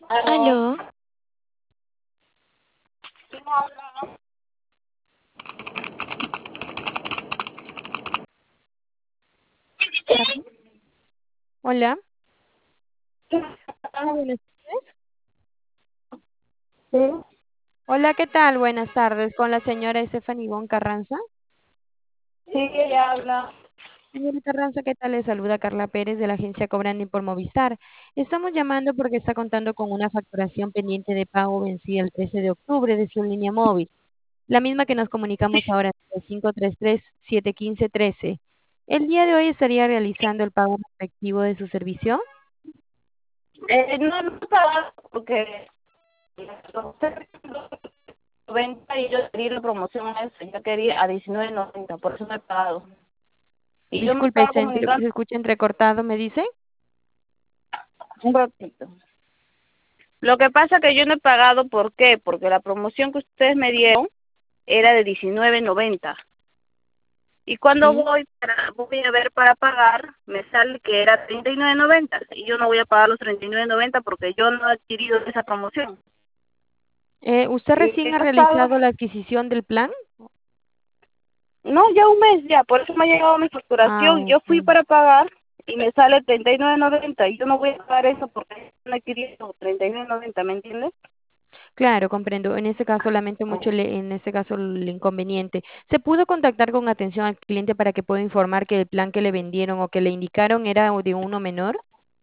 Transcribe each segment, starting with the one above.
Aló, Aló, ¿quién habla? Carmen. Hola, muy buenas tardes. Sí, Hola, ¿qué tal? Buenas tardes, con la señora Stephanie Ivonne Carranza. sí, ella habla. Señora Carranza, ¿qué tal? Le saluda Carla Pérez de la agencia Cobrani por Movistar. Estamos llamando porque está contando con una facturación pendiente de pago vencida el 13 de octubre de su línea móvil, la misma que nos comunicamos ahora, el 533-715-13. ¿El día de hoy estaría realizando el pago respectivo de su servicio? No, no estaba porque usted 90 y yo quería la promoción a eso, yo quería a 19.90, por eso no he pagado. Y yo me Disculpe, estaba comunicando se escucha entrecortado, ¿me dice? un ratito. Lo que pasa que yo no he pagado, ¿por qué? Porque la promoción que ustedes me dieron era de 19.90. Y cuando Sí. voy a ver para pagar, me sale que era 39.90. Y yo no voy a pagar los 39.90 porque yo no he adquirido esa promoción. ¿Usted Y recién ha he estado, realizado la adquisición del plan? no, ya un mes ya, por eso me ha llegado mi Ah, facturación. Yo fui ok. para pagar y me sale 39.90 y yo no voy a pagar eso porque no he adquirido 39.90, ¿me entiendes? Claro, comprendo. En este caso, lamento mucho en este caso el inconveniente. ¿Se pudo contactar con atención al cliente para que pueda informar que el plan que le vendieron o que le indicaron era de uno menor?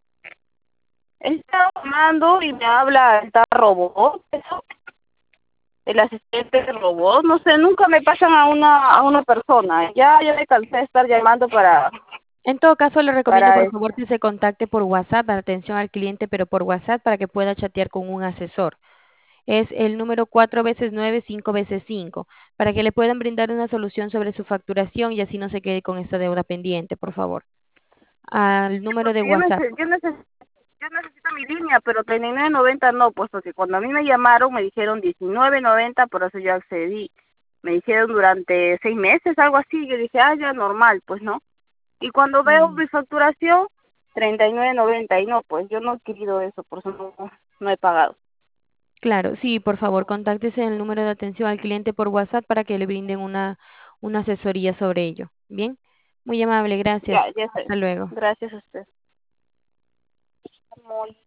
Él está llamando y me habla, está robot, eso, el asistente de robot, no sé, nunca me pasan a una persona. Ya me cansé de estar llamando En todo caso, le recomiendo para por eso. favor que se contacte por WhatsApp, atención al cliente, pero por WhatsApp para que pueda chatear con un asesor. Es el número 4 veces 9 5 veces 5 para que le puedan brindar una solución sobre su facturación y así no se quede con esta deuda pendiente, por favor. Al número de Porque yo, WhatsApp. yo necesito mi línea, pero 39.90 no, puesto que cuando a mí me llamaron me dijeron 19.90, por eso yo accedí. Me dijeron durante 6 meses, algo así. Yo dije, ah, ya normal, pues no. Y cuando veo Mm, mi facturación, 39.90, y no, pues yo no he adquirido eso, por eso no he pagado. claro, sí, por favor, contáctese el número de atención al cliente por WhatsApp para que le brinden una asesoría sobre ello. Bien, muy amable, Ya, gracias. ya sé. Hasta luego. Gracias a usted. Muy